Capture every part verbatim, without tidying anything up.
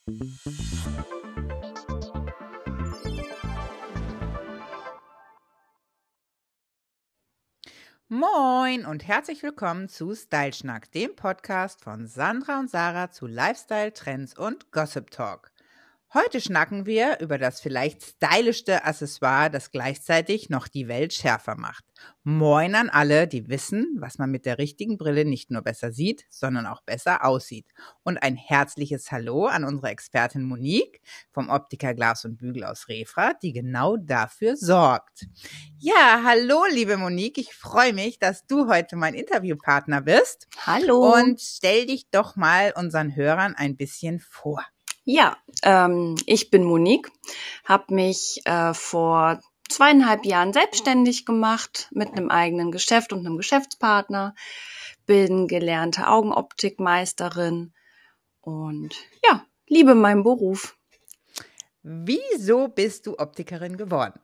Moin und herzlich willkommen zu Style Schnack, dem Podcast von Sandra und Sarah zu Lifestyle, Trends und Gossip Talk. Heute schnacken wir über das vielleicht stylischste Accessoire, das gleichzeitig noch die Welt schärfer macht. Moin an alle, die wissen, was man mit der richtigen Brille nicht nur besser sieht, sondern auch besser aussieht. Und ein herzliches Hallo an unsere Expertin Monique vom Optiker Glas und Bügel aus Refrath, die genau dafür sorgt. Ja, hallo liebe Monique, ich freue mich, dass du heute mein Interviewpartner bist. Hallo. Und stell dich doch mal unseren Hörern ein bisschen vor. Ja, ähm, ich bin Monique, habe mich äh, vor zweieinhalb Jahren selbstständig gemacht mit einem eigenen Geschäft und einem Geschäftspartner, bin gelernte Augenoptikmeisterin und ja, liebe meinen Beruf. Wieso bist du Optikerin geworden?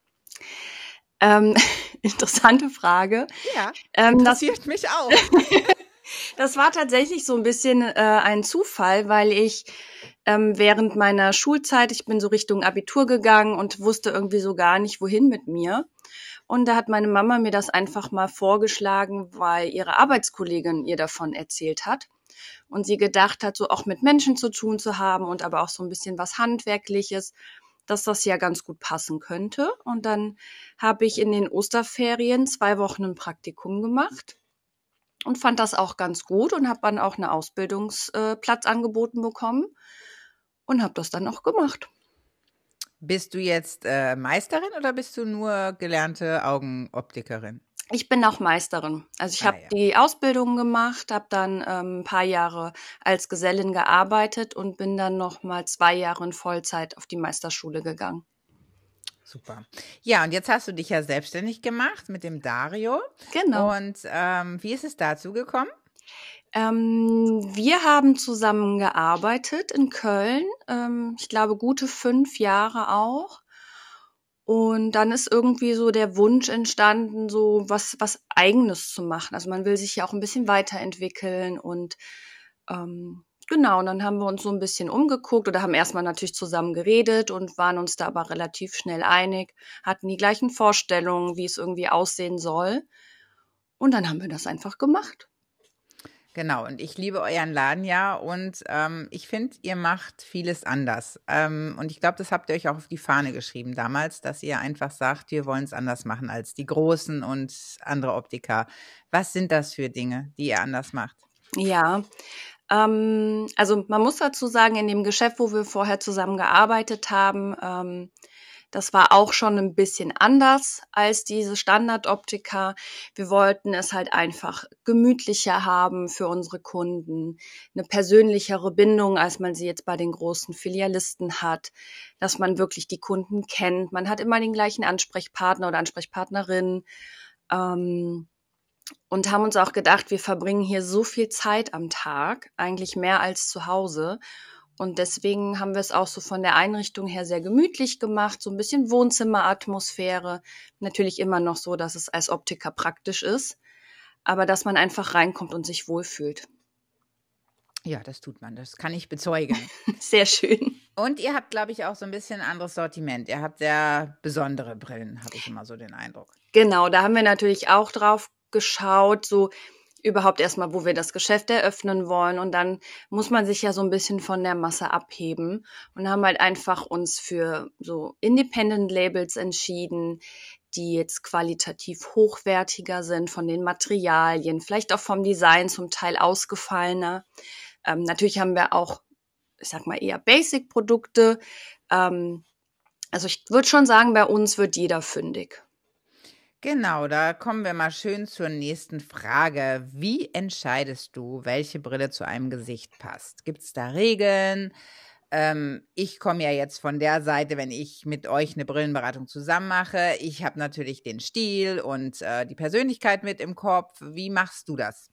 Ähm, interessante Frage. Ja, ähm, interessiert das, mich auch. Das war tatsächlich so ein bisschen äh, ein Zufall, weil ich ähm, während meiner Schulzeit, ich bin so Richtung Abitur gegangen und wusste irgendwie so gar nicht, wohin mit mir. Und da hat meine Mama mir das einfach mal vorgeschlagen, weil ihre Arbeitskollegin ihr davon erzählt hat. Und sie gedacht hat, so auch mit Menschen zu tun zu haben und aber auch so ein bisschen was Handwerkliches, dass das ja ganz gut passen könnte. Und dann habe ich in den Osterferien zwei Wochen ein Praktikum gemacht. Und fand das auch ganz gut und habe dann auch einen Ausbildungsplatz angeboten bekommen und habe das dann auch gemacht. Bist du jetzt äh, Meisterin oder bist du nur gelernte Augenoptikerin? Ich bin auch Meisterin. Also ich Ah, habe ja. die Ausbildung gemacht, habe dann ähm, ein paar Jahre als Gesellin gearbeitet und bin dann noch mal zwei Jahre in Vollzeit auf die Meisterschule gegangen. Super. Ja, und jetzt hast du dich ja selbstständig gemacht mit dem Dario. Genau. Und ähm, wie ist es dazu gekommen? Ähm, wir haben zusammen gearbeitet in Köln. Ähm, ich glaube, gute fünf Jahre auch. Und dann ist irgendwie so der Wunsch entstanden, so was, was Eigenes zu machen. Also man will sich ja auch ein bisschen weiterentwickeln und ähm, genau, und dann haben wir uns so ein bisschen umgeguckt oder haben erstmal natürlich zusammen geredet und waren uns da aber relativ schnell einig, hatten die gleichen Vorstellungen, wie es irgendwie aussehen soll. Und dann haben wir das einfach gemacht. Genau, und ich liebe euren Laden ja und ähm, ich finde, ihr macht vieles anders. Ähm, und ich glaube, das habt ihr euch auch auf die Fahne geschrieben damals, dass ihr einfach sagt, wir wollen es anders machen als die Großen und andere Optiker. Was sind das für Dinge, die ihr anders macht? Ja, ähm, also man muss dazu sagen, in dem Geschäft, wo wir vorher zusammen gearbeitet haben, ähm, das war auch schon ein bisschen anders als diese Standardoptiker. Wir wollten es halt einfach gemütlicher haben für unsere Kunden, eine persönlichere Bindung, als man sie jetzt bei den großen Filialisten hat, dass man wirklich die Kunden kennt. Man hat immer den gleichen Ansprechpartner oder Ansprechpartnerin. Ähm, Und haben uns auch gedacht, wir verbringen hier so viel Zeit am Tag, eigentlich mehr als zu Hause. Und deswegen haben wir es auch so von der Einrichtung her sehr gemütlich gemacht, so ein bisschen Wohnzimmeratmosphäre. Natürlich immer noch so, dass es als Optiker praktisch ist, aber dass man einfach reinkommt und sich wohlfühlt. Ja, das tut man, das kann ich bezeugen. Sehr schön. Und ihr habt, glaube ich, auch so ein bisschen anderes Sortiment. Ihr habt sehr besondere Brillen, habe ich immer so den Eindruck. Genau, da haben wir natürlich auch drauf geschaut, so überhaupt erstmal, wo wir das Geschäft eröffnen wollen. Und dann muss man sich ja so ein bisschen von der Masse abheben und haben halt einfach uns für so Independent Labels entschieden, die jetzt qualitativ hochwertiger sind von den Materialien, vielleicht auch vom Design zum Teil ausgefallener. Ähm, natürlich haben wir auch, ich sag mal, eher Basic-Produkte. Ähm, also ich würde schon sagen, bei uns wird jeder fündig. Genau, da kommen wir mal schön zur nächsten Frage. Wie entscheidest du, welche Brille zu einem Gesicht passt? Gibt es da Regeln? Ähm, ich komme ja jetzt von der Seite, wenn ich mit euch eine Brillenberatung zusammen mache. Ich habe natürlich den Stil und äh, die Persönlichkeit mit im Kopf. Wie machst du das?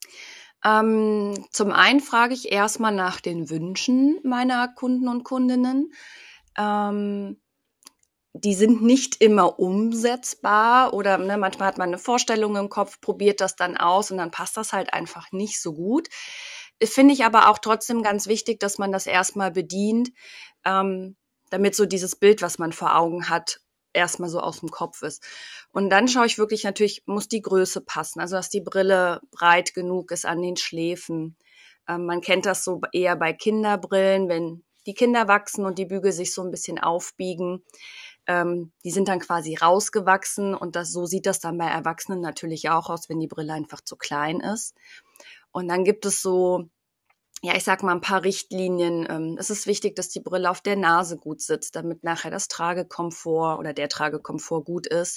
Ähm, zum einen frage ich erstmal nach den Wünschen meiner Kunden und Kundinnen. Ähm, die sind nicht immer umsetzbar oder ne, manchmal hat man eine Vorstellung im Kopf, probiert das dann aus und dann passt das halt einfach nicht so gut. Finde ich aber auch trotzdem ganz wichtig, dass man das erstmal bedient, ähm, damit so dieses Bild, was man vor Augen hat, erstmal so aus dem Kopf ist. Und dann schaue ich wirklich, natürlich muss die Größe passen, also dass die Brille breit genug ist an den Schläfen. Ähm, man kennt das so eher bei Kinderbrillen, wenn die Kinder wachsen und die Bügel sich so ein bisschen aufbiegen. Ähm, die sind dann quasi rausgewachsen und das, so sieht das dann bei Erwachsenen natürlich auch aus, wenn die Brille einfach zu klein ist. Und dann gibt es so, ja, ich sag mal, ein paar Richtlinien. Ähm, es ist wichtig, dass die Brille auf der Nase gut sitzt, damit nachher das Tragekomfort oder der Tragekomfort gut ist.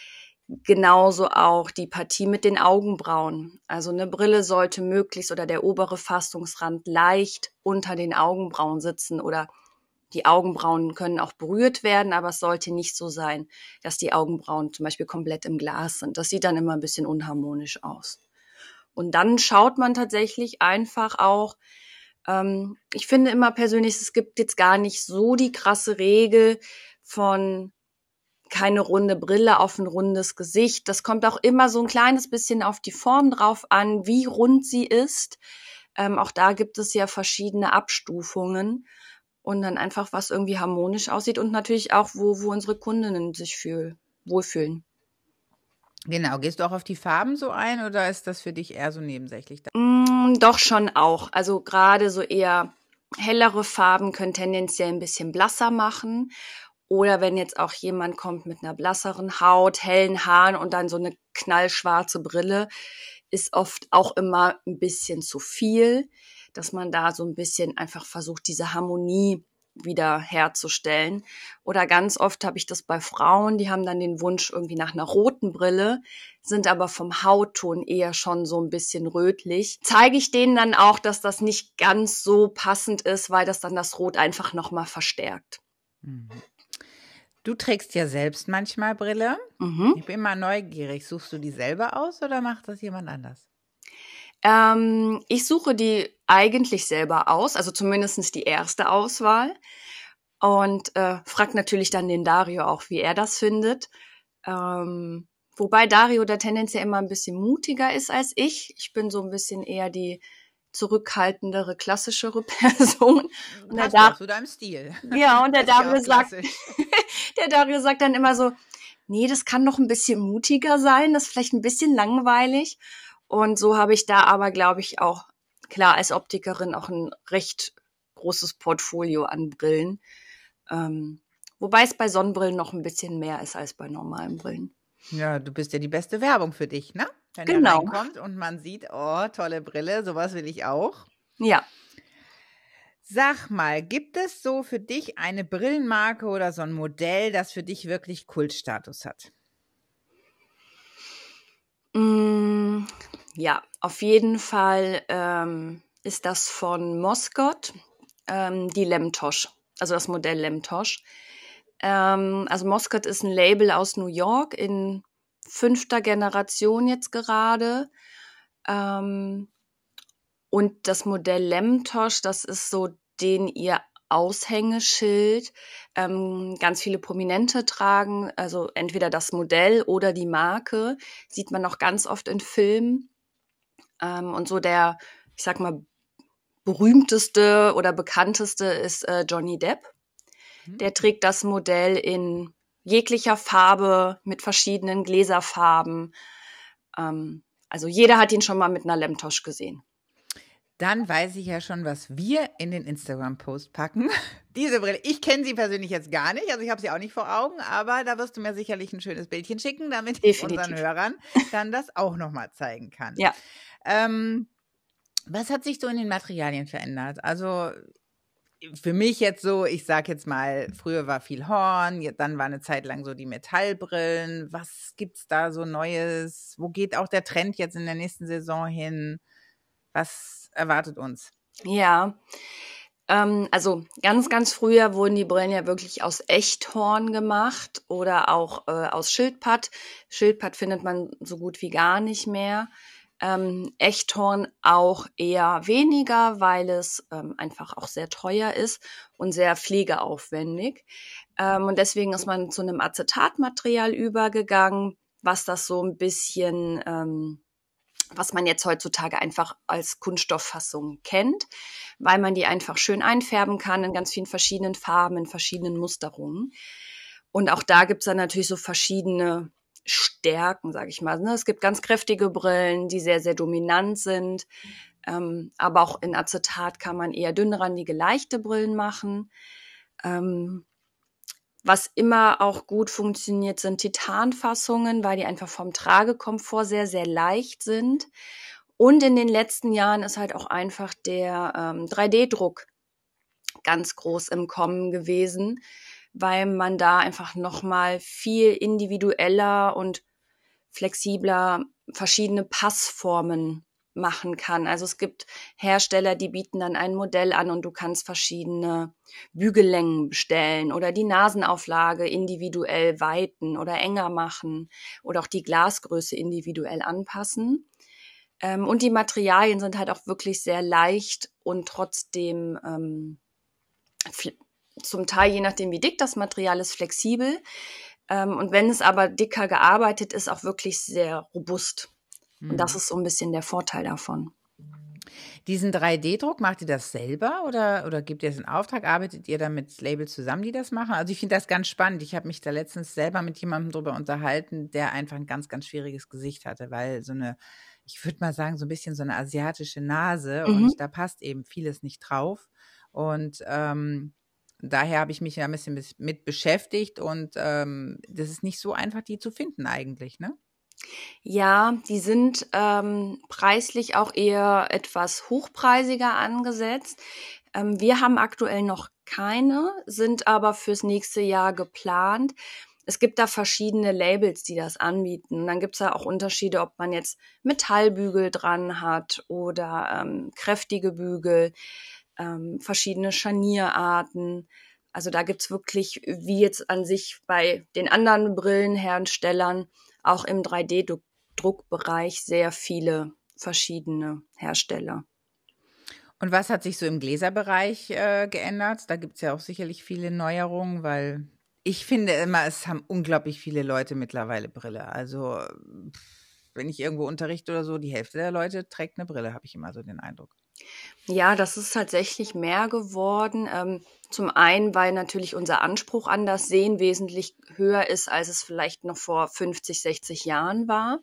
Genauso auch die Partie mit den Augenbrauen. Also eine Brille sollte möglichst oder der obere Fassungsrand leicht unter den Augenbrauen sitzen oder die Augenbrauen können auch berührt werden, aber es sollte nicht so sein, dass die Augenbrauen zum Beispiel komplett im Glas sind. Das sieht dann immer ein bisschen unharmonisch aus. Und dann schaut man tatsächlich einfach auch, ähm, ich finde immer persönlich, es gibt jetzt gar nicht so die krasse Regel von keine runde Brille auf ein rundes Gesicht. Das kommt auch immer so ein kleines bisschen auf die Form drauf an, wie rund sie ist. Ähm, auch da gibt es ja verschiedene Abstufungen und dann einfach, was irgendwie harmonisch aussieht und natürlich auch, wo, wo unsere Kundinnen sich fühl, wohlfühlen. Genau, gehst du auch auf die Farben so ein oder ist das für dich eher so nebensächlich? Mm, doch schon auch. Also gerade so eher hellere Farben können tendenziell ein bisschen blasser machen. Oder wenn jetzt auch jemand kommt mit einer blasseren Haut, hellen Haaren und dann so eine knallschwarze Brille, ist oft auch immer ein bisschen zu viel, dass man da so ein bisschen einfach versucht, diese Harmonie wieder herzustellen. Oder ganz oft habe ich das bei Frauen, die haben dann den Wunsch irgendwie nach einer roten Brille, sind aber vom Hautton eher schon so ein bisschen rötlich. Zeige ich denen dann auch, dass das nicht ganz so passend ist, weil das dann das Rot einfach nochmal verstärkt. Mhm. Du trägst ja selbst manchmal Brille. Mhm. Ich bin mal neugierig. Suchst du die selber aus oder macht das jemand anders? Ähm, ich suche die eigentlich selber aus, also zumindest die erste Auswahl. Und äh, frage natürlich dann den Dario auch, wie er das findet. Ähm, wobei Dario da tendenziell immer ein bisschen mutiger ist als ich. Ich bin so ein bisschen eher die zurückhaltendere, klassischere Person. Und Passt der ja Dar- auch zu deinem Stil. ja, und der Ist ja Dario auch sagt, klassisch. der Dario sagt dann immer so, nee, das kann noch ein bisschen mutiger sein, das ist vielleicht ein bisschen langweilig. Und so habe ich da aber, glaube ich, auch, klar, als Optikerin auch ein recht großes Portfolio an Brillen. Ähm, wobei es bei Sonnenbrillen noch ein bisschen mehr ist als bei normalen Brillen. Ja, du bist ja die beste Werbung für dich, ne? Wenn er Genau. reinkommt und man sieht, oh, tolle Brille, sowas will ich auch. Ja. Sag mal, gibt es so für dich eine Brillenmarke oder so ein Modell, das für dich wirklich Kultstatus hat? Mm, ja, auf jeden Fall ähm, ist das von Moscot, ähm, die Lemtosh, also das Modell Lemtosh. Ähm, also Moscot ist ein Label aus New York in fünfter Generation jetzt gerade. Ähm, und das Modell Lemtosh, das ist so den ihr Aushängeschild. Ähm, ganz viele Prominente tragen, also entweder das Modell oder die Marke, sieht man auch ganz oft in Filmen. Ähm, und so der, ich sag mal, berühmteste oder bekannteste ist äh, Johnny Depp. Der trägt das Modell in jeglicher Farbe, mit verschiedenen Gläserfarben. Ähm, also jeder hat ihn schon mal mit einer Lemtosh gesehen. Dann weiß ich ja schon, was wir in den Instagram-Post packen. Diese Brille, ich kenne sie persönlich jetzt gar nicht, also ich habe sie auch nicht vor Augen, aber da wirst du mir sicherlich ein schönes Bildchen schicken, damit ich Definitiv. unseren Hörern dann das auch nochmal zeigen kann. Ja. Ähm, was hat sich so in den Materialien verändert? Also für mich jetzt so, ich sag jetzt mal, früher war viel Horn, dann war eine Zeit lang so die Metallbrillen. Was gibt's da so Neues? Wo geht auch der Trend jetzt in der nächsten Saison hin? Was erwartet uns? Ja, ähm, also ganz, ganz früher wurden die Brillen ja wirklich aus Echthorn gemacht oder auch äh, aus Schildpatt. Schildpatt findet man so gut wie gar nicht mehr. Ähm, Echthorn auch eher weniger, weil es ähm, einfach auch sehr teuer ist und sehr pflegeaufwendig. Ähm, und deswegen ist man zu einem Acetatmaterial übergegangen, was das so ein bisschen ähm, was man jetzt heutzutage einfach als Kunststofffassung kennt, weil man die einfach schön einfärben kann in ganz vielen verschiedenen Farben, in verschiedenen Musterungen. Und auch da gibt's dann natürlich so verschiedene Stärken, sage ich mal. Es gibt ganz kräftige Brillen, die sehr, sehr dominant sind. Ähm, aber auch in Acetat kann man eher dünnrandige, leichte Brillen machen. Ähm, was immer auch gut funktioniert, sind Titanfassungen, weil die einfach vom Tragekomfort sehr, sehr leicht sind. Und in den letzten Jahren ist halt auch einfach der ähm, drei D-Druck ganz groß im Kommen gewesen, weil man da einfach nochmal viel individueller und flexibler verschiedene Passformen machen kann. Also es gibt Hersteller, die bieten dann ein Modell an und du kannst verschiedene Bügellängen bestellen oder die Nasenauflage individuell weiten oder enger machen oder auch die Glasgröße individuell anpassen. Und die Materialien sind halt auch wirklich sehr leicht und trotzdem ähm, zum Teil, je nachdem wie dick das Material ist, flexibel. Und wenn es aber dicker gearbeitet ist, auch wirklich sehr robust. Und das ist so ein bisschen der Vorteil davon. Diesen drei D-Druck, macht ihr das selber oder, oder gebt ihr es in Auftrag? Arbeitet ihr da mit Labels zusammen, die das machen? Also ich finde das ganz spannend. Ich habe mich da letztens selber mit jemandem drüber unterhalten, der einfach ein ganz, ganz schwieriges Gesicht hatte, weil so eine, ich würde mal sagen, so ein bisschen so eine asiatische Nase mhm. und da passt eben vieles nicht drauf. Und ähm, daher habe ich mich ja ein bisschen mit beschäftigt und ähm, das ist nicht so einfach, die zu finden eigentlich, ne? Ja, die sind ähm, preislich auch eher etwas hochpreisiger angesetzt. Ähm, wir haben aktuell noch keine, sind aber fürs nächste Jahr geplant. Es gibt da verschiedene Labels, die das anbieten. Und dann gibt es ja auch Unterschiede, ob man jetzt Metallbügel dran hat oder ähm, kräftige Bügel, ähm, verschiedene Scharnierarten. Also da gibt's wirklich, wie jetzt an sich bei den anderen Brillenherstellern, auch im drei D-Druckbereich sehr viele verschiedene Hersteller. Und was hat sich so im Gläserbereich äh, geändert? Da gibt's ja auch sicherlich viele Neuerungen, weil ich finde immer, es haben unglaublich viele Leute mittlerweile Brille. Also wenn ich irgendwo unterrichte oder so, die Hälfte der Leute trägt eine Brille, habe ich immer so den Eindruck. Ja, das ist tatsächlich mehr geworden. Ähm, zum einen, weil natürlich unser Anspruch an das Sehen wesentlich höher ist, als es vielleicht noch vor fünfzig, sechzig Jahren war.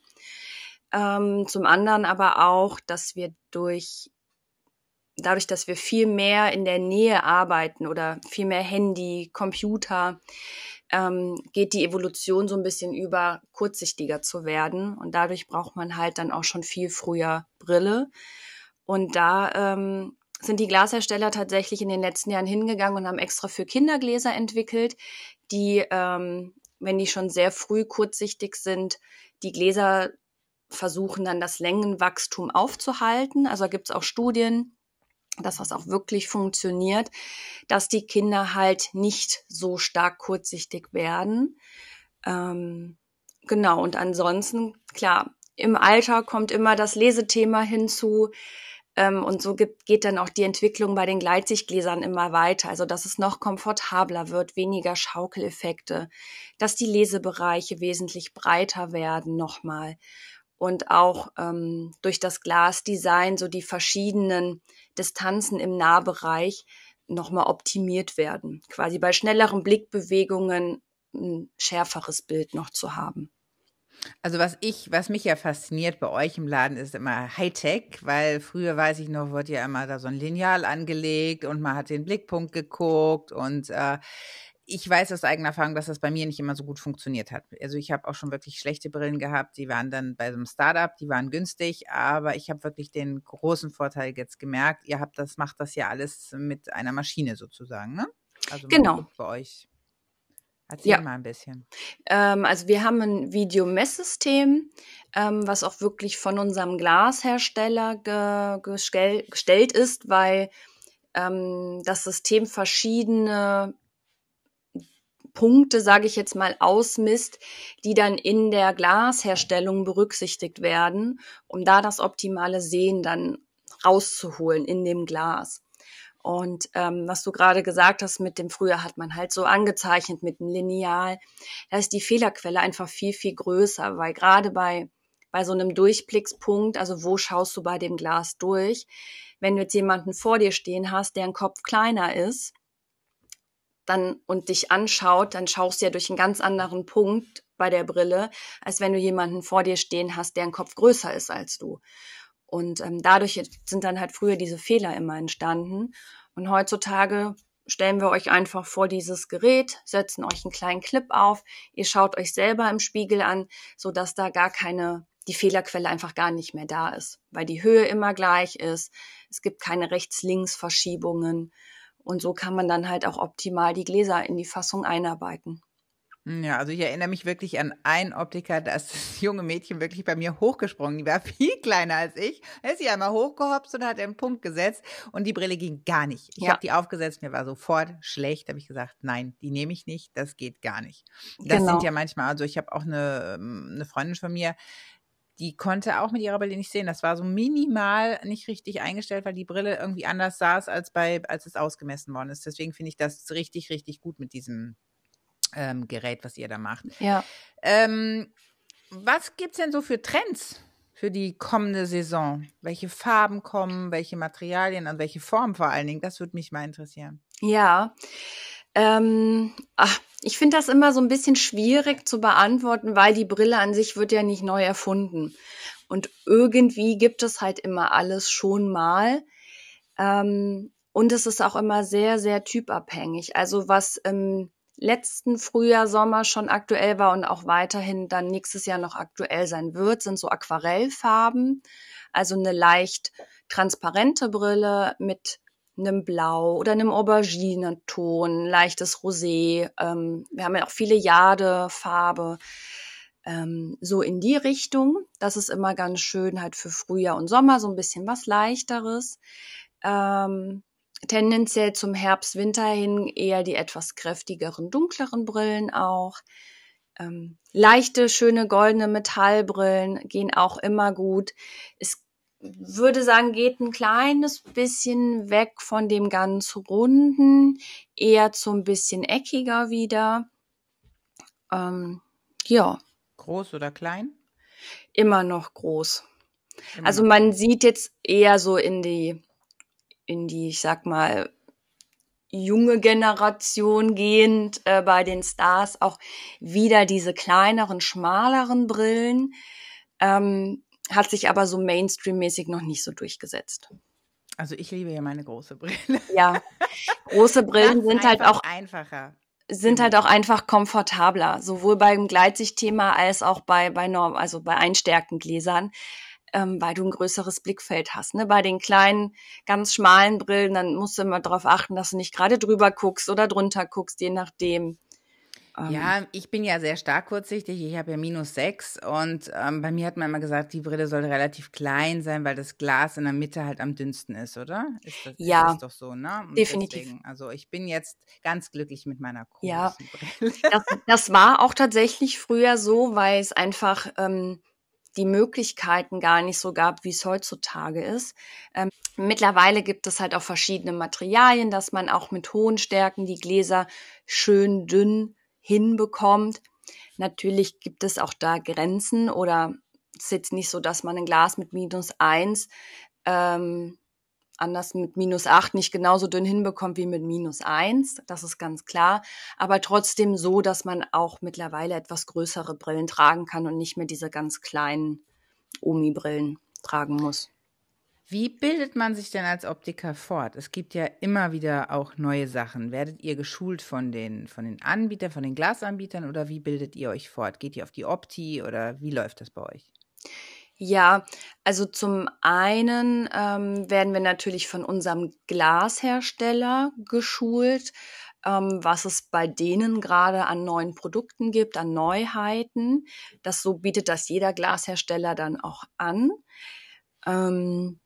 Ähm, zum anderen aber auch, dass wir durch, dadurch, dass wir viel mehr in der Nähe arbeiten oder viel mehr Handy, Computer, ähm, geht die Evolution so ein bisschen über, kurzsichtiger zu werden. Und dadurch braucht man halt dann auch schon viel früher Brille. Und da ähm, sind die Glashersteller tatsächlich in den letzten Jahren hingegangen und haben extra für Kindergläser entwickelt, die, ähm, wenn die schon sehr früh kurzsichtig sind, die Gläser versuchen dann das Längenwachstum aufzuhalten. Also da gibt es auch Studien, dass das auch wirklich funktioniert, dass die Kinder halt nicht so stark kurzsichtig werden. Ähm, genau, und ansonsten, klar, im Alter kommt immer das Lesethema hinzu. Und so gibt, geht dann auch die Entwicklung bei den Gleitsichtgläsern immer weiter. Also, dass es noch komfortabler wird, weniger Schaukeleffekte, dass die Lesebereiche wesentlich breiter werden nochmal. Und auch ähm, durch das Glasdesign so die verschiedenen Distanzen im Nahbereich nochmal optimiert werden. Quasi bei schnelleren Blickbewegungen ein schärferes Bild noch zu haben. Also was ich, was mich ja fasziniert bei euch im Laden ist immer Hightech, weil früher, weiß ich noch, wurde ja immer da so ein Lineal angelegt und man hat den Blickpunkt geguckt und äh, ich weiß aus eigener Erfahrung, dass das bei mir nicht immer so gut funktioniert hat. Also ich habe auch schon wirklich schlechte Brillen gehabt, die waren dann bei so einem Startup, die waren günstig, aber ich habe wirklich den großen Vorteil jetzt gemerkt, ihr habt das, macht das ja alles mit einer Maschine sozusagen, ne? Also genau. Bei euch. Erzähl ja. mal ein bisschen. Ähm, also wir haben ein Videomesssystem, ähm, was auch wirklich von unserem Glashersteller ge- gestell- gestellt ist, weil ähm, das System verschiedene Punkte, sage ich jetzt mal, ausmisst, die dann in der Glasherstellung berücksichtigt werden, um da das optimale Sehen dann rauszuholen in dem Glas. Und ähm, was du gerade gesagt hast, mit dem früher hat man halt so angezeichnet mit dem Lineal, da ist die Fehlerquelle einfach viel, viel größer, weil gerade bei, bei so einem Durchblickspunkt, also wo schaust du bei dem Glas durch? Wenn du jetzt jemanden vor dir stehen hast, deren Kopf kleiner ist, dann und dich anschaut, dann schaust du ja durch einen ganz anderen Punkt bei der Brille, als wenn du jemanden vor dir stehen hast, deren Kopf größer ist als du. Und ähm, dadurch sind dann halt früher diese Fehler immer entstanden. Und heutzutage stellen wir euch einfach vor dieses Gerät, setzen euch einen kleinen Clip auf, ihr schaut euch selber im Spiegel an, sodass da gar keine, die Fehlerquelle einfach gar nicht mehr da ist, weil die Höhe immer gleich ist, es gibt keine Rechts-Links-Verschiebungen und so kann man dann halt auch optimal die Gläser in die Fassung einarbeiten. Ja, also ich erinnere mich wirklich an einen Optiker, da ist das junge Mädchen wirklich bei mir hochgesprungen. Die war viel kleiner als ich. Da ist sie einmal hochgehopst und hat einen Punkt gesetzt und die Brille ging gar nicht. Ich Ja. habe die aufgesetzt, mir war sofort schlecht. Da habe ich gesagt, nein, die nehme ich nicht, das geht gar nicht. Das Genau. sind ja manchmal, also ich habe auch eine, eine Freundin von mir, die konnte auch mit ihrer Brille nicht sehen. Das war so minimal nicht richtig eingestellt, weil die Brille irgendwie anders saß, als bei, als es ausgemessen worden ist. Deswegen finde ich das richtig, richtig gut mit diesem Ähm, Gerät, was ihr da macht. Ja. Ähm, was gibt's denn so für Trends für die kommende Saison? Welche Farben kommen, welche Materialien und welche Formen vor allen Dingen? Das würde mich mal interessieren. Ja, ähm, ach, ich finde das immer so ein bisschen schwierig zu beantworten, weil die Brille an sich wird ja nicht neu erfunden. Und irgendwie gibt es halt immer alles schon mal. Ähm, und es ist auch immer sehr, sehr typabhängig. Also was im letzten Frühjahr, Sommer schon aktuell war und auch weiterhin dann nächstes Jahr noch aktuell sein wird, sind so Aquarellfarben. Also eine leicht transparente Brille mit einem Blau oder einem Aubergineton, leichtes Rosé. Ähm, wir haben ja auch viele Jadefarbe. Ähm, so in die Richtung. Das ist immer ganz schön halt für Frühjahr und Sommer, so ein bisschen was Leichteres. Ähm, tendenziell zum Herbst, Winter hin eher die etwas kräftigeren, dunkleren Brillen auch. Ähm, leichte, schöne, goldene Metallbrillen gehen auch immer gut. Es würde sagen, geht ein kleines bisschen weg von dem ganz Runden, eher zu ein bisschen eckiger wieder. Ähm, ja. Groß oder klein? Immer noch groß. Immer also noch man groß. sieht jetzt eher so in die, in die, ich sag mal, junge Generation gehend äh, bei den Stars auch wieder diese kleineren, schmaleren Brillen. Ähm, hat sich aber so Mainstream-mäßig noch nicht so durchgesetzt. Also ich liebe ja meine große Brille. Ja, große Brillen Macht's sind halt einfach auch einfacher. sind finde halt ich. auch einfach komfortabler, sowohl beim Gleitsichtthema als auch bei bei Norm, also bei Einstärkengläsern, ähm, weil du ein größeres Blickfeld hast. Ne? Bei den kleinen, ganz schmalen Brillen, dann musst du immer darauf achten, dass du nicht gerade drüber guckst oder drunter guckst, je nachdem. Ähm, Ja, ich bin ja sehr stark kurzsichtig. Ich habe ja minus sechs und ähm, bei mir hat man immer gesagt, die Brille soll relativ klein sein, weil das Glas in der Mitte halt am dünnsten ist, oder? Ist das, ist ja, das doch so, ne? Und definitiv. deswegen, also ich bin jetzt ganz glücklich mit meiner Ja, großen Brille. das, das war auch tatsächlich früher so, weil es einfach ähm, die Möglichkeiten gar nicht so gab, wie es heutzutage ist. Ähm, mittlerweile gibt es halt auch verschiedene Materialien, dass man auch mit hohen Stärken die Gläser schön dünn hinbekommt. Natürlich gibt es auch da Grenzen oder es ist jetzt nicht so, dass man ein Glas mit minus eins ähm, anders mit minus acht nicht genauso dünn hinbekommt wie mit minus eins, das ist ganz klar, aber trotzdem so, dass man auch mittlerweile etwas größere Brillen tragen kann und nicht mehr diese ganz kleinen Omi-Brillen tragen muss. Wie bildet man sich denn als Optiker fort? Es gibt ja immer wieder auch neue Sachen. Werdet ihr geschult von den, von den Anbietern, von den Glasanbietern oder wie bildet ihr euch fort? Geht ihr auf die Opti oder wie läuft das bei euch? Ja, also zum einen ähm, werden wir natürlich von unserem Glashersteller geschult, ähm, was es bei denen gerade an neuen Produkten gibt, an Neuheiten. Das so bietet das jeder Glashersteller dann auch an. Ähm,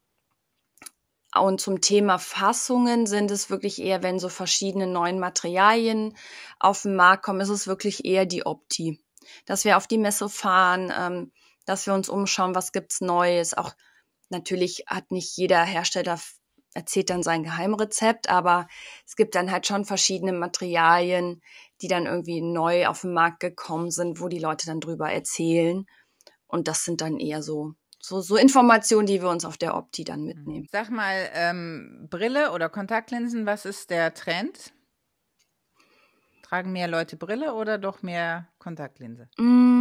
und zum Thema Fassungen sind es wirklich eher, wenn so verschiedene neuen Materialien auf den Markt kommen, ist es wirklich eher die Opti. Dass wir auf die Messe fahren, ähm, dass wir uns umschauen, was gibt's Neues. Auch natürlich hat nicht jeder Hersteller erzählt dann sein Geheimrezept, aber es gibt dann halt schon verschiedene Materialien, die dann irgendwie neu auf den Markt gekommen sind, wo die Leute dann drüber erzählen. Und das sind dann eher so, so, so Informationen, die wir uns auf der Opti dann mitnehmen. Sag mal, ähm, Brille oder Kontaktlinsen, was ist der Trend? Tragen mehr Leute Brille oder doch mehr Kontaktlinse?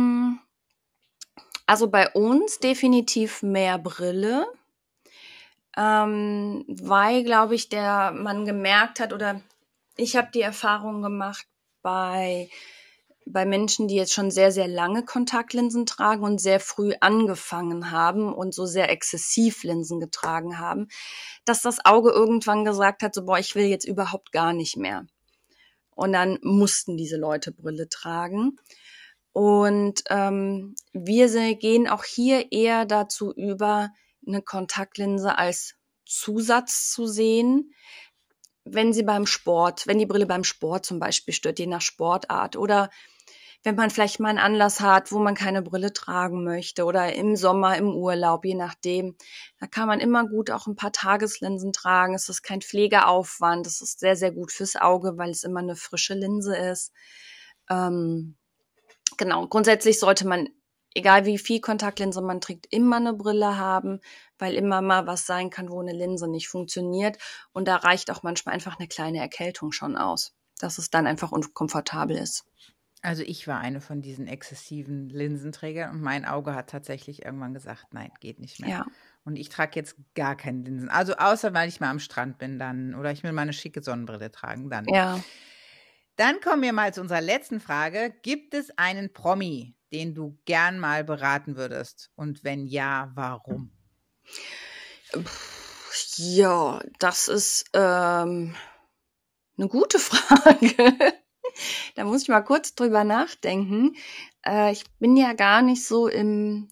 Also bei uns definitiv mehr Brille, ähm, weil, glaube ich, der man gemerkt hat, oder ich habe die Erfahrung gemacht bei, bei Menschen, die jetzt schon sehr, sehr lange Kontaktlinsen tragen und sehr früh angefangen haben und so sehr exzessiv Linsen getragen haben, dass das Auge irgendwann gesagt hat, so boah, ich will jetzt überhaupt gar nicht mehr. Und dann mussten diese Leute Brille tragen. Und ähm, wir gehen auch hier eher dazu über, eine Kontaktlinse als Zusatz zu sehen, wenn sie beim Sport, wenn die Brille beim Sport zum Beispiel stört, je nach Sportart. Oder wenn man vielleicht mal einen Anlass hat, wo man keine Brille tragen möchte oder im Sommer, im Urlaub, je nachdem. Da kann man immer gut auch ein paar Tageslinsen tragen. Es ist kein Pflegeaufwand. Es ist sehr, sehr gut fürs Auge, weil es immer eine frische Linse ist. Ähm, genau, grundsätzlich sollte man, egal wie viel Kontaktlinse man trägt, immer eine Brille haben, weil immer mal was sein kann, wo eine Linse nicht funktioniert. Und da reicht auch manchmal einfach eine kleine Erkältung schon aus, dass es dann einfach unkomfortabel ist. Also ich war eine von diesen exzessiven Linsenträgern und mein Auge hat tatsächlich irgendwann gesagt, nein, geht nicht mehr. Ja. Und ich trage jetzt gar keine Linsen. Also außer, weil ich mal am Strand bin dann oder ich will mal eine schicke Sonnenbrille tragen dann. Ja. Dann kommen wir mal zu unserer letzten Frage. Gibt es einen Promi, den du gern mal beraten würdest? Und wenn ja, warum? Ja, das ist ähm, eine gute Frage. Da muss ich mal kurz drüber nachdenken. Äh, ich bin ja gar nicht so im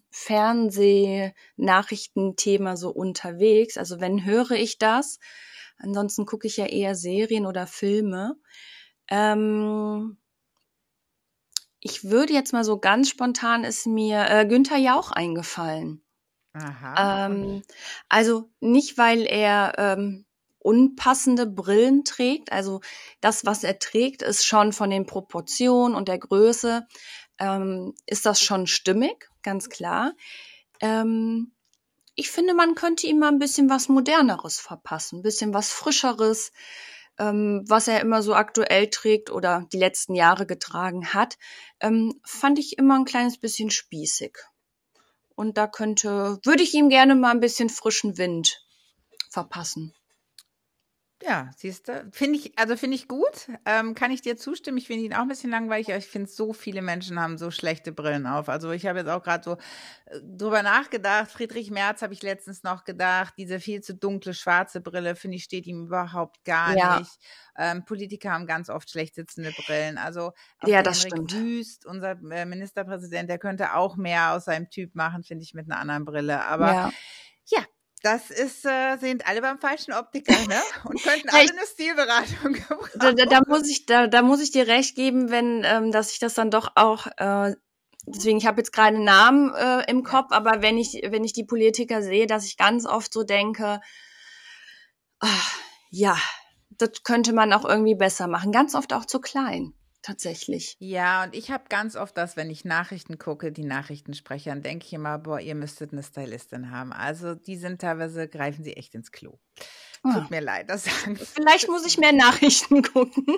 Fernseh-Nachrichtenthema so unterwegs. Also wenn, höre ich das. Ansonsten gucke ich ja eher Serien oder Filme. Ähm, ich würde jetzt mal so ganz spontan, ist mir äh, Günther Jauch eingefallen. Aha. Ähm, also nicht, weil er ähm, unpassende Brillen trägt. Also das, was er trägt, ist schon von den Proportionen und der Größe, ähm, ist das schon stimmig, ganz klar. Ähm, ich finde, man könnte ihm mal ein bisschen was Moderneres verpassen, ein bisschen was Frischeres, ähm, was er immer so aktuell trägt oder die letzten Jahre getragen hat, ähm, fand ich immer ein kleines bisschen spießig. Und da könnte, würde ich ihm gerne mal ein bisschen frischen Wind verpassen. Ja, siehst du, finde ich, also finde ich gut, ähm, kann ich dir zustimmen. Ich finde ihn auch ein bisschen langweilig, aber ich finde, so viele Menschen haben so schlechte Brillen auf. Also ich habe jetzt auch gerade so äh, drüber nachgedacht. Friedrich Merz habe ich letztens noch gedacht, diese viel zu dunkle schwarze Brille, finde ich, steht ihm überhaupt gar Ja. nicht. Ähm, Politiker haben ganz oft schlecht sitzende Brillen. Also auch Ja, der das Henrik stimmt. Wüst, unser äh, Ministerpräsident, der könnte auch mehr aus seinem Typ machen, finde ich, mit einer anderen Brille. Aber Ja. ja, das ist, äh, sind alle beim falschen Optiker, ne? Und könnten Ja, alle ich- eine Stilberatung gebrauchen. Da, da, da muss ich, da, da muss ich dir recht geben, wenn, ähm, dass ich das dann doch auch, äh, deswegen, ich habe jetzt gerade einen Namen äh, im Kopf, aber wenn ich, wenn ich die Politiker sehe, dass ich ganz oft so denke, ach, ja, das könnte man auch irgendwie besser machen. Ganz oft auch zu klein, tatsächlich. Ja, und ich habe ganz oft das, wenn ich Nachrichten gucke, die Nachrichtensprecher, dann denke ich immer, boah, ihr müsstet eine Stylistin haben. Also die sind teilweise, greifen sie echt ins Klo. Ah. Tut mir leid, das sagen. Vielleicht muss ich mehr Nachrichten gucken.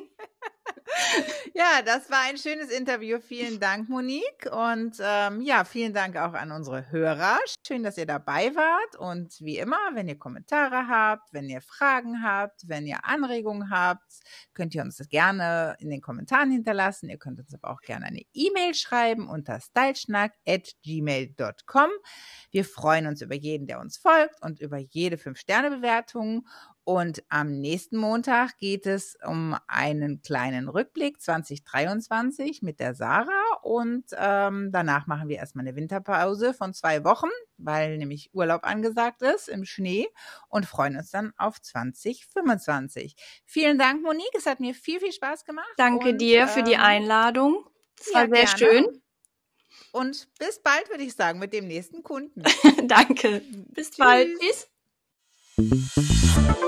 Ja, das war ein schönes Interview. Vielen Dank, Monique. Und ähm, ja, vielen Dank auch an unsere Hörer. Schön, dass ihr dabei wart. Und wie immer, wenn ihr Kommentare habt, wenn ihr Fragen habt, wenn ihr Anregungen habt, könnt ihr uns das gerne in den Kommentaren hinterlassen. Ihr könnt uns aber auch gerne eine E-Mail schreiben unter styleschnack at gmail dot com. Wir freuen uns über jeden, der uns folgt und über jede fünf Sterne Bewertung. Und am nächsten Montag geht es um einen kleinen Rückblick zwanzig dreiundzwanzig mit der Sarah. Und ähm, danach machen wir erstmal eine Winterpause von zwei Wochen, weil nämlich Urlaub angesagt ist im Schnee und freuen uns dann auf zwanzig fünfundzwanzig. Vielen Dank, Monique. Es hat mir viel, viel Spaß gemacht. Danke und, dir für die ähm, Einladung. Das war ja, sehr gerne. schön. Und bis bald, würde ich sagen, mit dem nächsten Kunden. Danke. Bis bald. Tschüss. Tschüss.